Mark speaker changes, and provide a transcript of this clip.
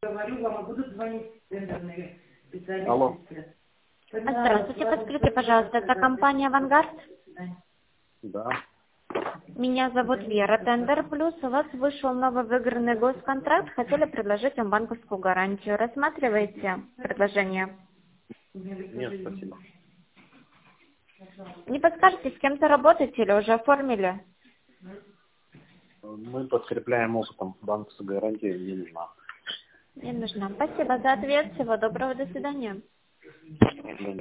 Speaker 1: Говорю вам, а будут звонить тендерные специалисты.
Speaker 2: Алло.
Speaker 3: Здравствуйте, подскажите, пожалуйста, это компания «Авангард»?
Speaker 2: Да.
Speaker 3: Меня зовут Вера, Тендер Плюс. У вас вышел новый выигранный госконтракт. Хотели предложить вам банковскую гарантию. Рассматриваете предложение?
Speaker 2: Нет, спасибо.
Speaker 3: Не подскажете, с кем-то работаете или уже оформили?
Speaker 2: Мы подкрепляем опытом. Банковская гарантия не нужна.
Speaker 3: Не нужна. Спасибо за ответ. Всего доброго. До свидания.